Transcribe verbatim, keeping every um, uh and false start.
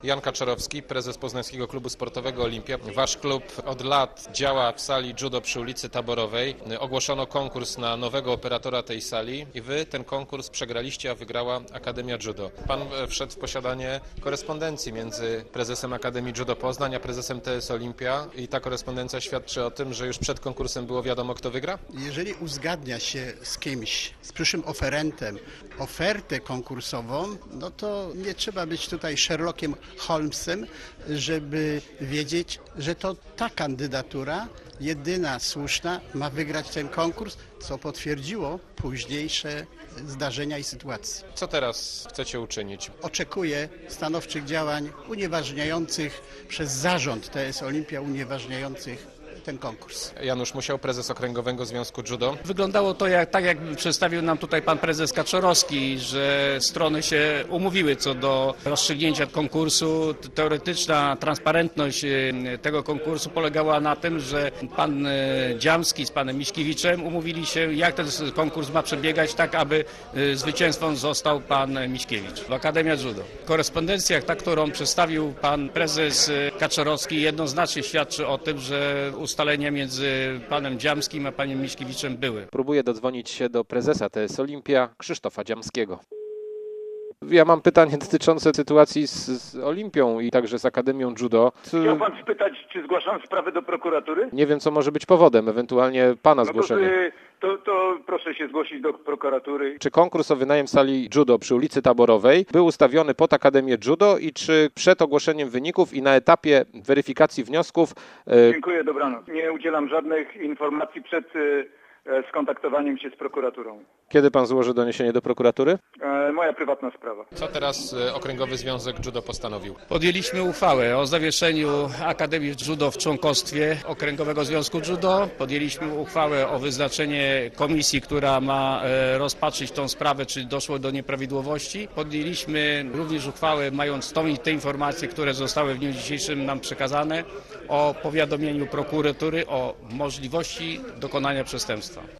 Jan Kaczorowski, prezes Poznańskiego Klubu Sportowego Olimpia. Wasz klub od lat działa w sali judo przy ulicy Taborowej. Ogłoszono konkurs na nowego operatora tej sali i wy ten konkurs przegraliście, a wygrała Akademia Judo. Pan wszedł w posiadanie korespondencji między prezesem Akademii Judo Poznań a prezesem T S Olimpia i ta korespondencja świadczy o tym, że już przed konkursem było wiadomo, kto wygra? Jeżeli uzgadnia się z kimś, z przyszłym oferentem, ofertę konkursową, no to nie trzeba być tutaj Sherlockiem Holmesem, żeby wiedzieć, że to ta kandydatura, jedyna słuszna, ma wygrać ten konkurs, co potwierdziło późniejsze zdarzenia i sytuacje. Co teraz chcecie uczynić? Oczekuję stanowczych działań unieważniających przez zarząd T S Olimpia, unieważniających ten konkurs. Janusz Musiał, prezes Okręgowego Związku Judo. Wyglądało to jak, tak, jak przedstawił nam tutaj pan prezes Kaczorowski, że strony się umówiły co do rozstrzygnięcia konkursu. Teoretyczna transparentność tego konkursu polegała na tym, że pan Dziamski z panem Miśkiewiczem umówili się, jak ten konkurs ma przebiegać, tak aby zwycięzcą został pan Miśkiewicz. Akademia Judo. Korespondencja, ta, którą przedstawił pan prezes Kaczorowski, jednoznacznie świadczy o tym, że ustalenia między panem Dziamskim a panem Miśkiewiczem były. Próbuję dodzwonić się do prezesa T S Olimpia, Krzysztofa Dziamskiego. Ja mam pytanie dotyczące sytuacji z, z Olimpią i także z Akademią Judo. Chciał pan spytać, czy zgłaszam sprawę do prokuratury? Nie wiem, co może być powodem, ewentualnie pana No to, zgłoszenie. to, to proszę się zgłosić do prokuratury. Czy konkurs o wynajem sali judo przy ulicy Taborowej był ustawiony pod Akademię Judo i czy przed ogłoszeniem wyników i na etapie weryfikacji wniosków... E... Dziękuję, dobranoc. Nie udzielam żadnych informacji przed e, skontaktowaniem się z prokuraturą. Kiedy pan złoży doniesienie do prokuratury? E, moja prywatna sprawa. Co teraz e, Okręgowy Związek Judo postanowił? Podjęliśmy uchwałę o zawieszeniu Akademii Judo w członkostwie Okręgowego Związku Judo. Podjęliśmy uchwałę o wyznaczenie komisji, która ma e, rozpatrzyć tą sprawę, czy doszło do nieprawidłowości. Podjęliśmy również uchwałę, mając tą i te informacje, które zostały w dniu dzisiejszym nam przekazane, o powiadomieniu prokuratury o możliwości dokonania przestępstwa.